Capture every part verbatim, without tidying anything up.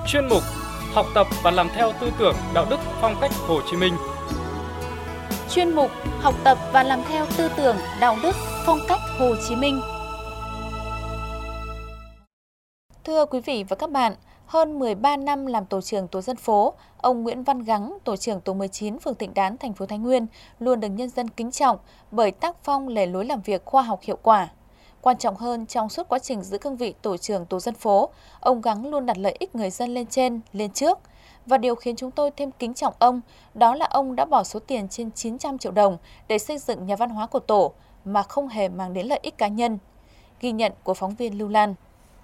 Chuyên mục Học tập và làm theo tư tưởng đạo đức phong cách Hồ Chí Minh. Chuyên mục Học tập và làm theo tư tưởng đạo đức phong cách Hồ Chí Minh. Thưa quý vị và các bạn, hơn mười ba năm làm tổ trưởng tổ dân phố, ông Nguyễn Văn Gắng, tổ trưởng tổ mười chín phường Thịnh Đán, thành phố Thái Nguyên luôn được nhân dân kính trọng bởi tác phong lề lối làm việc khoa học hiệu quả. Quan trọng hơn, trong suốt quá trình giữ cương vị tổ trưởng tổ dân phố, ông Gắng luôn đặt lợi ích người dân lên trên, lên trước. Và điều khiến chúng tôi thêm kính trọng ông, đó là ông đã bỏ số tiền trên chín trăm triệu đồng để xây dựng nhà văn hóa của tổ mà không hề mang đến lợi ích cá nhân. Ghi nhận của phóng viên Lưu Lan.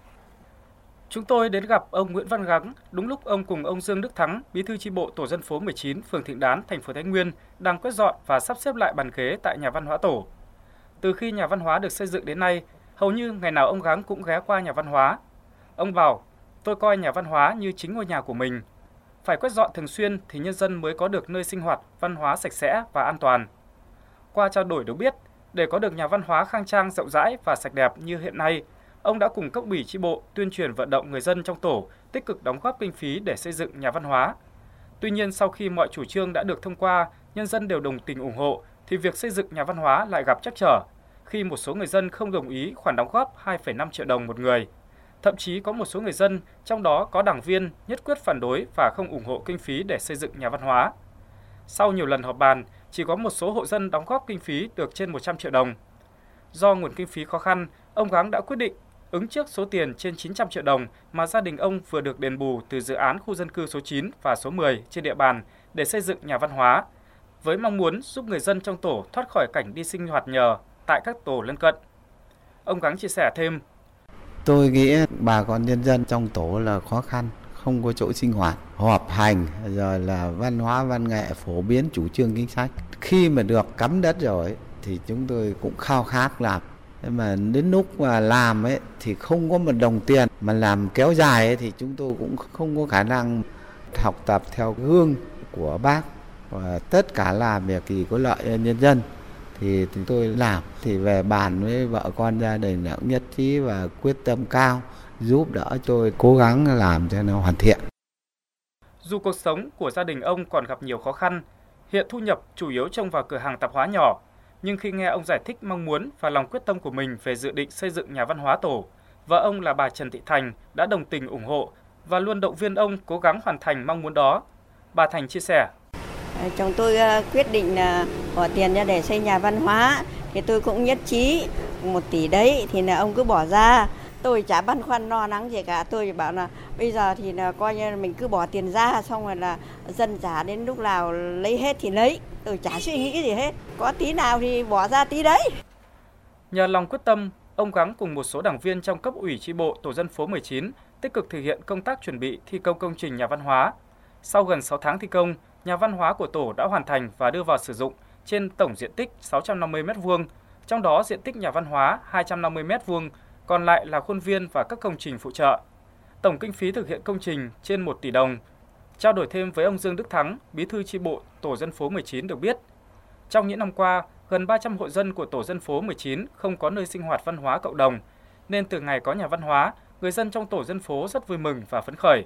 Chúng tôi đến gặp ông Nguyễn Văn Gắng đúng lúc ông cùng ông Dương Đức Thắng, bí thư chi bộ tổ dân phố mười chín phường Thịnh Đán, thành phố Thái Nguyên đang quét dọn và sắp xếp lại bàn ghế tại nhà văn hóa tổ. Từ khi nhà văn hóa được xây dựng đến nay, hầu như ngày nào ông Gắng cũng ghé qua nhà văn hóa. Ông bảo, tôi coi nhà văn hóa như chính ngôi nhà của mình. Phải quét dọn thường xuyên thì nhân dân mới có được nơi sinh hoạt văn hóa sạch sẽ và an toàn. Qua trao đổi được biết, để có được nhà văn hóa khang trang, rộng rãi và sạch đẹp như hiện nay, ông đã cùng cấp ủy chi bộ tuyên truyền vận động người dân trong tổ tích cực đóng góp kinh phí để xây dựng nhà văn hóa. Tuy nhiên, sau khi mọi chủ trương đã được thông qua, nhân dân đều đồng tình ủng hộ, thì việc xây dựng nhà văn hóa lại gặp trắc trở, khi một số người dân không đồng ý khoản đóng góp hai phẩy năm triệu đồng một người. Thậm chí có một số người dân, trong đó có đảng viên, nhất quyết phản đối và không ủng hộ kinh phí để xây dựng nhà văn hóa. Sau nhiều lần họp bàn, chỉ có một số hộ dân đóng góp kinh phí được trên một trăm triệu đồng. Do nguồn kinh phí khó khăn, ông Gắng đã quyết định ứng trước số tiền trên chín trăm triệu đồng mà gia đình ông vừa được đền bù từ dự án khu dân cư số chín và số mười trên địa bàn để xây dựng nhà văn hóa, với mong muốn giúp người dân trong tổ thoát khỏi cảnh đi sinh hoạt nhờ tại các tổ lân cận. Ông Gắng chia sẻ thêm. Tôi nghĩ bà con nhân dân trong tổ là khó khăn, không có chỗ sinh hoạt, họp hành, rồi là văn hóa văn nghệ phổ biến chủ trương chính sách. Khi mà được cắm đất rồi thì chúng tôi cũng khao khát làm. Nhưng mà đến lúc mà làm ấy thì không có một đồng tiền, mà làm kéo dài ấy thì chúng tôi cũng không có khả năng học tập theo gương của bác, và tất cả làm việc thì có lợi cho nhân dân thì chúng tôi làm. Thì về bàn với vợ con gia đình cũng nhất trí và quyết tâm cao giúp đỡ tôi cố gắng làm cho nó hoàn thiện. Dù cuộc sống của gia đình ông còn gặp nhiều khó khăn, hiện thu nhập chủ yếu trông vào cửa hàng tạp hóa nhỏ, nhưng khi nghe ông giải thích mong muốn và lòng quyết tâm của mình về dự định xây dựng nhà văn hóa tổ, vợ ông là bà Trần Thị Thành đã đồng tình ủng hộ và luôn động viên ông cố gắng hoàn thành mong muốn đó. Bà Thành chia sẻ. Chồng tôi quyết định là bỏ tiền ra để xây nhà văn hóa, thì tôi cũng nhất trí một tỷ đấy thì là ông cứ bỏ ra. Tôi chả băn khoăn lo lắng gì cả, tôi bảo là bây giờ thì là coi như là mình cứ bỏ tiền ra, xong rồi là dân trả đến lúc nào lấy hết thì lấy, tôi chả suy nghĩ gì hết, có tí nào thì bỏ ra tí đấy. Nhờ lòng quyết tâm, ông Gắng cùng một số đảng viên trong cấp ủy chi bộ tổ dân phố mười chín tích cực thực hiện công tác chuẩn bị thi công công trình nhà văn hóa. Sau gần sáu tháng thi công, nhà văn hóa của tổ đã hoàn thành và đưa vào sử dụng trên tổng diện tích sáu trăm năm mươi mét vuông, trong đó diện tích nhà văn hóa hai trăm năm mươi mét vuông, còn lại là khuôn viên và các công trình phụ trợ. Tổng kinh phí thực hiện công trình trên một tỷ đồng. Trao đổi thêm với ông Dương Đức Thắng, bí thư chi bộ tổ dân phố mười chín được biết, trong những năm qua, gần ba trăm hộ dân của tổ dân phố mười chín không có nơi sinh hoạt văn hóa cộng đồng, nên từ ngày có nhà văn hóa, người dân trong tổ dân phố rất vui mừng và phấn khởi.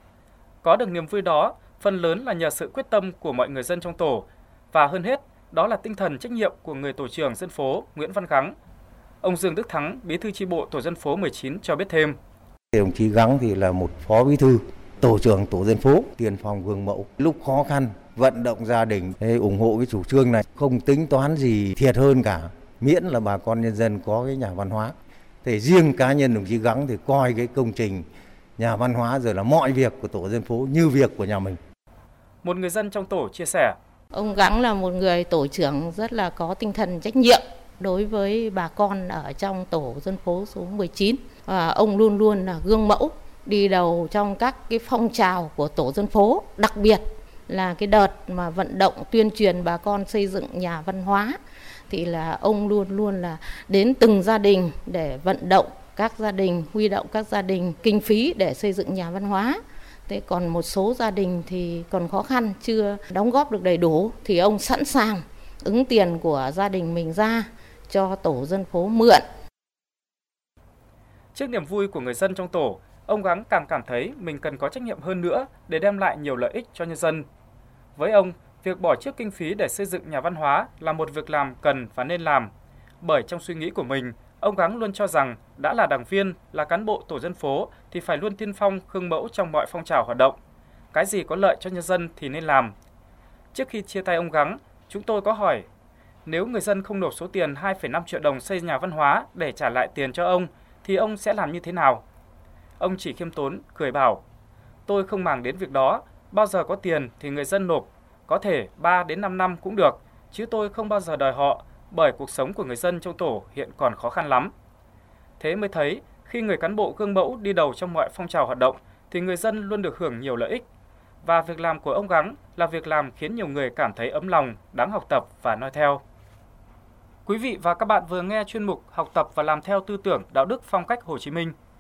Có được niềm vui đó, phần lớn là nhờ sự quyết tâm của mọi người dân trong tổ, và hơn hết, đó là tinh thần trách nhiệm của người tổ trưởng dân phố Nguyễn Văn Gắng. Ông Dương Đức Thắng, bí thư chi bộ tổ dân phố mười chín cho biết thêm. Đồng chí Gắng thì là một phó bí thư, tổ trưởng tổ dân phố, tiền phòng gương mẫu. Lúc khó khăn, vận động gia đình ủng hộ cái chủ trương này, không tính toán gì thiệt hơn cả, miễn là bà con nhân dân có cái nhà văn hóa. Thì riêng cá nhân đồng chí Gắng thì coi cái công trình nhà văn hóa rồi là mọi việc của tổ dân phố như việc của nhà mình. Một người dân trong tổ chia sẻ. Ông Gắng là một người tổ trưởng rất là có tinh thần trách nhiệm đối với bà con ở trong tổ dân phố số mười chín. Và ông luôn luôn là gương mẫu, đi đầu trong các cái phong trào của tổ dân phố, đặc biệt là cái đợt mà vận động tuyên truyền bà con xây dựng nhà văn hóa thì là ông luôn luôn là đến từng gia đình để vận động các gia đình, huy động các gia đình kinh phí để xây dựng nhà văn hóa. Thế còn một số gia đình thì còn khó khăn, chưa đóng góp được đầy đủ thì ông sẵn sàng ứng tiền của gia đình mình ra cho tổ dân phố mượn. Trước niềm vui của người dân trong tổ, ông Gắng càng cảm thấy mình cần có trách nhiệm hơn nữa để đem lại nhiều lợi ích cho nhân dân. Với ông, việc bỏ chiếc kinh phí để xây dựng nhà văn hóa là một việc làm cần và nên làm. Bởi trong suy nghĩ của mình, ông Gắng luôn cho rằng đã là đảng viên, là cán bộ tổ dân phố thì phải luôn tiên phong gương mẫu trong mọi phong trào hoạt động. Cái gì có lợi cho nhân dân thì nên làm. Trước khi chia tay ông Gắng, chúng tôi có hỏi, nếu người dân không nộp số tiền hai phẩy năm triệu đồng xây nhà văn hóa để trả lại tiền cho ông, thì ông sẽ làm như thế nào? Ông chỉ khiêm tốn, cười bảo, tôi không màng đến việc đó, bao giờ có tiền thì người dân nộp, có thể ba đến năm năm cũng được, chứ tôi không bao giờ đòi họ, bởi cuộc sống của người dân trong tổ hiện còn khó khăn lắm. Thế mới thấy, khi người cán bộ gương mẫu đi đầu trong mọi phong trào hoạt động, thì người dân luôn được hưởng nhiều lợi ích. Và việc làm của ông Gắng là việc làm khiến nhiều người cảm thấy ấm lòng, đáng học tập và noi theo. Quý vị và các bạn vừa nghe chuyên mục Học tập và làm theo tư tưởng đạo đức phong cách Hồ Chí Minh.